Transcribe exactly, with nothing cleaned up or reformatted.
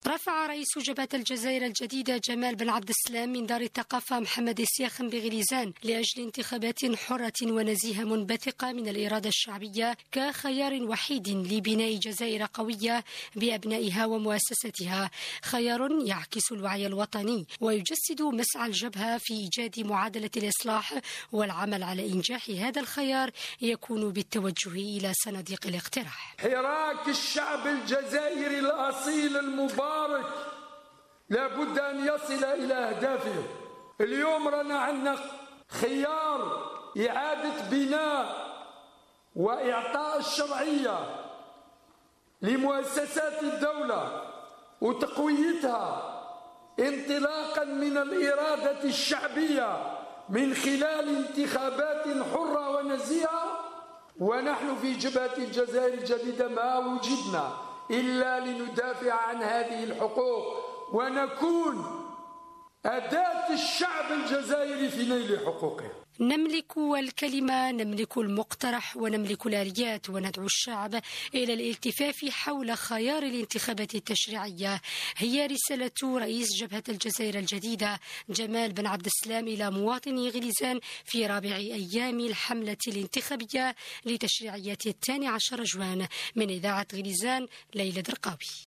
رفع رئيس جبهة الجزائر الجديدة جمال بن عبد السلام من دار الثقافة محمد السياخن بغليزان لأجل انتخابات حرة ونزيهة منبثقة من الإرادة الشعبية كخيار وحيد لبناء جزائر قوية بأبنائها ومؤسستها، خيار يعكس الوعي الوطني ويجسد مسعى الجبهة في إيجاد معادلة الإصلاح، والعمل على إنجاح هذا الخيار يكون بالتوجه إلى صناديق الاقتراح. حراك الشعب الجزائري الأصيل المبارك لابد أن يصل إلى أهدافه. اليوم رانا عندنا خيار إعادة بناء وإعطاء الشرعية لمؤسسات الدولة وتقويتها انطلاقا من الإرادة الشعبية من خلال انتخابات حرة ونزيهة. ونحن في جبهة الجزائر الجديدة ما وجدنا إلا لندافع عن هذه الحقوق ونكون أداة الشعب الجزائري في نيل حقوقه. نملك الكلمة، نملك المقترح، ونملك الآليات، وندعو الشعب إلى الالتفاف حول خيار الانتخابات التشريعية. هي رسالة رئيس جبهة الجزائر الجديدة جمال بن عبد السلام إلى مواطني غليزان في رابع أيام الحملة الانتخابية لتشريعية الثاني عشر جوان. من إذاعة غليزان، ليلى درقاوي.